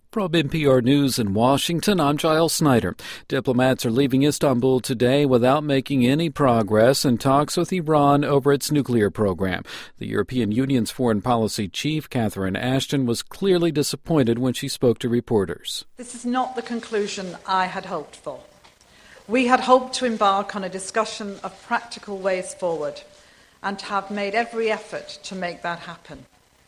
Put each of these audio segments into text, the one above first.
From NPR News in Washington, I'm Giles Snyder. Diplomats are leaving Istanbul today without making any progress in talks with Iran over its nuclear program. The European Union's foreign policy chief, Catherine Ashton, was clearly disappointed when she spoke to reporters. This is not the conclusion I had hoped for. We had hoped to embark on a discussion of practical ways forward and have made every effort to make that happen.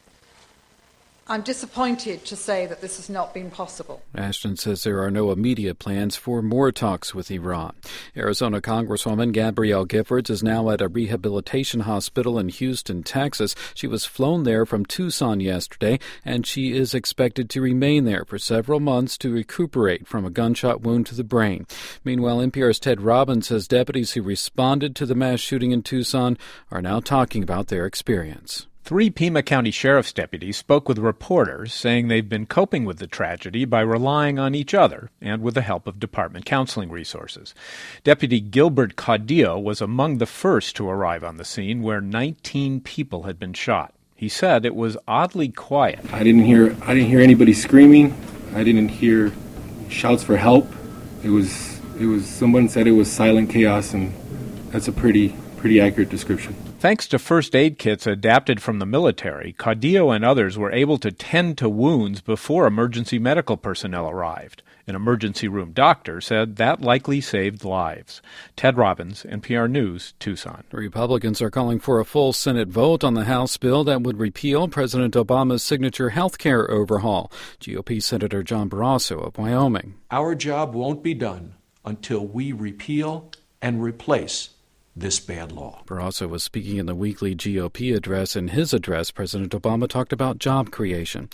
I'm disappointed to say that this has not been possible. Ashton says there are no immediate plans for more talks with Iran. Arizona Congresswoman Gabrielle Giffords is now at a rehabilitation hospital in Houston, Texas. She was flown there from Tucson yesterday, and she is expected to remain there for several months to recuperate from a gunshot wound to the brain. Meanwhile, NPR's Ted Robbins says deputies who responded to the mass shooting in Tucson are now talking about their experience. 3 Pima County Sheriff's deputies spoke with reporters, saying they've been coping with the tragedy by relying on each other and with the help of department counseling resources. Deputy Gilbert Caudillo was among the first to arrive on the scene, where 19 people had been shot. He said it was oddly quiet. I didn't hear anybody screaming. I didn't hear shouts for help. It was someone said it was silent chaos, and that's a pretty accurate description. Thanks to first aid kits adapted from the military, Caudillo and others were able to tend to wounds before emergency medical personnel arrived. An emergency room doctor said that likely saved lives. Ted Robbins, NPR News, Tucson. Republicans are calling for a full Senate vote on the House bill that would repeal President Obama's signature health care overhaul. GOP Senator John Barrasso of Wyoming. Our job won't be done until we repeal and replace this bad law. Barrasso was speaking in the weekly GOP address. In his address, President Obama talked about job creation.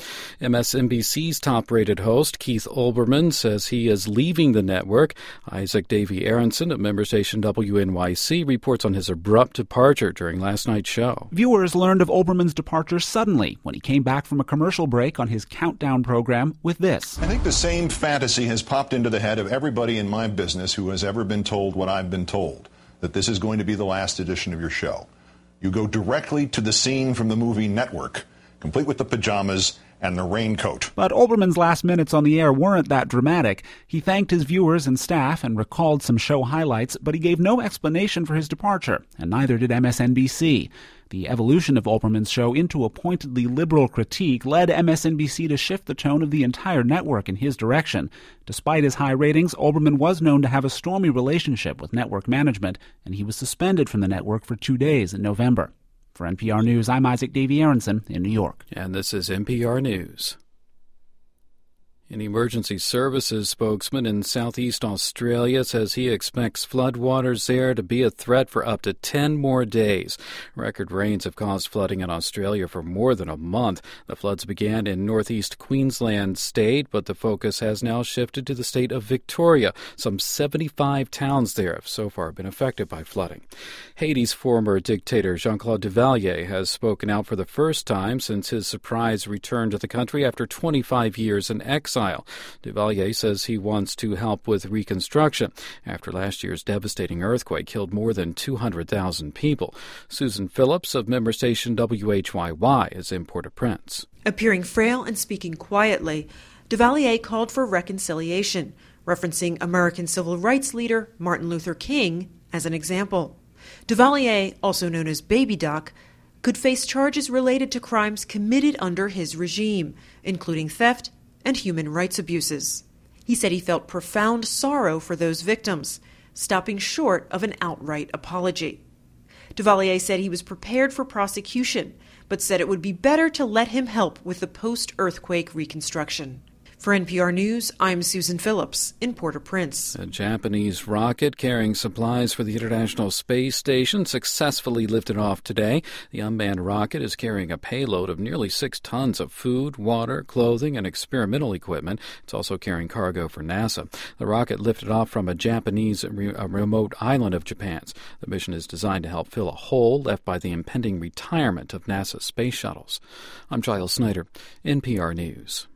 MSNBC's top-rated host, Keith Olbermann, says he is leaving the network. Isaac Davy Aronson of member station WNYC reports on his abrupt departure during last night's show. Viewers learned of Olbermann's departure suddenly when he came back from a commercial break on his countdown program with this. I think the same fantasy has popped into the head of everybody in my business who has ever been told what I've been told, that this is going to be the last edition of your show. You go directly to the scene from the movie Network, complete with the pajamas and the raincoat. But Olbermann's last minutes on the air weren't that dramatic. He thanked his viewers and staff and recalled some show highlights, but he gave no explanation for his departure, and neither did MSNBC. The evolution of Olbermann's show into a pointedly liberal critique led MSNBC to shift the tone of the entire network in his direction. Despite his high ratings, Olbermann was known to have a stormy relationship with network management, and he was suspended from the network for 2 days in November. For NPR News, I'm Isaac Davy Aronson in New York. And this is NPR News. An emergency services spokesman in southeast Australia says he expects floodwaters there to be a threat for up to 10 more days. Record rains have caused flooding in Australia for more than a month. The floods began in northeast Queensland state, but the focus has now shifted to the state of Victoria. Some 75 towns there have so far been affected by flooding. Haiti's former dictator Jean-Claude Duvalier has spoken out for the first time since his surprise return to the country after 25 years in exile. Duvalier says he wants to help with reconstruction after last year's devastating earthquake killed more than 200,000 people. Susan Phillips of member station WHYY is in Port-au-Prince. Appearing frail and speaking quietly, Duvalier called for reconciliation, referencing American civil rights leader Martin Luther King as an example. Duvalier, also known as Baby Doc, could face charges related to crimes committed under his regime, including theft and human rights abuses. He said he felt profound sorrow for those victims, stopping short of an outright apology. Duvalier said he was prepared for prosecution, but said it would be better to let him help with the post-earthquake reconstruction. For NPR News, I'm Susan Phillips in Port-au-Prince. A Japanese rocket carrying supplies for the International Space Station successfully lifted off today. The unmanned rocket is carrying a payload of nearly 6 tons of food, water, clothing, and experimental equipment. It's also carrying cargo for NASA. The rocket lifted off from a Japanese remote island of Japan's. The mission is designed to help fill a hole left by the impending retirement of NASA space shuttles. I'm Giles Snyder, NPR News.